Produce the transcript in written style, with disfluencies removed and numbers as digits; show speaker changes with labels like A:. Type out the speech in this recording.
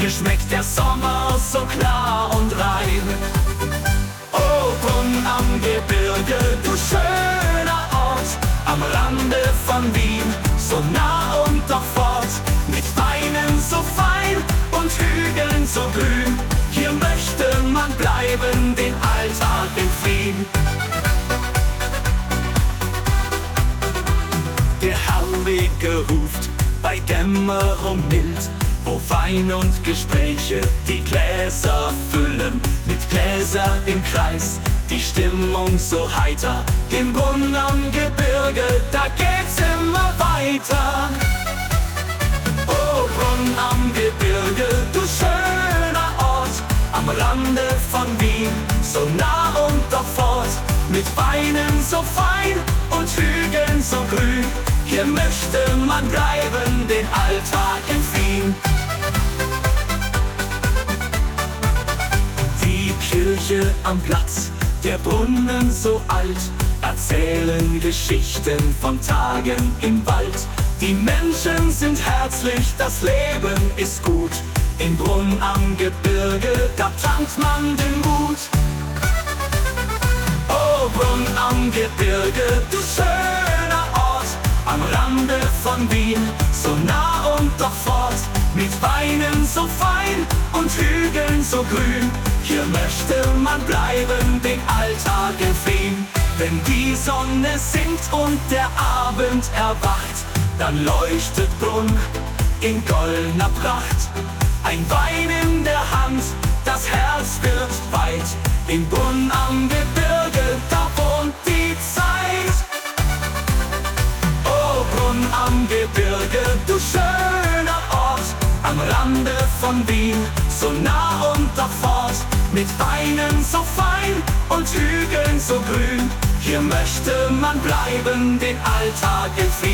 A: Hier schmeckt der Sommer so klar und rein. Oh, Brunn am Gebirge, du schöner Ort, am Rande von Wien, so nah und doch fort, mit Weinen so fein und Hügeln so grün. Hier möchte man bleiben, den Alltag in Frieden. Der Herrliche ruft bei Dämmerung mild, wo Wein und Gespräche die Gläser füllen. Mit Gläser im Kreis, die Stimmung so heiter. Im Brunn am Gebirge, da geht's immer weiter. Oh, Brunn am Gebirge, du schöner Ort, am Rande von Wien, so nah und doch fort, mit Weinen so fein und Hügeln so grün. Hier möchte man bleiben, den Alltag entfliehen. Die Kirche am Platz, der Brunnen so alt, erzählen Geschichten von Tagen im Wald. Die Menschen sind herzlich, das Leben ist gut. In Brunn am Gebirge, da tankt man den Mut. Oh, Brunn am Gebirge, du schöner Ort, am Rande von Wien, so nah und doch fort, mit Weinen so fein und Hügeln so grün. Hier möchte man bleiben, den Alltag entfliehen. Wenn die Sonne sinkt und der Abend erwacht, dann leuchtet Brunn in goldener Pracht. Ein Wein in der Hand, das Herz wird weit. In Brunn am Gebirge, da wohnt die Zeit. Oh, Brunn am Gebirge, du schöner Ort, am Rande von Wien, so nah und doch fort, mit Weinen so fein und Hügeln so grün. Hier möchte man bleiben, den Alltag entfliehen.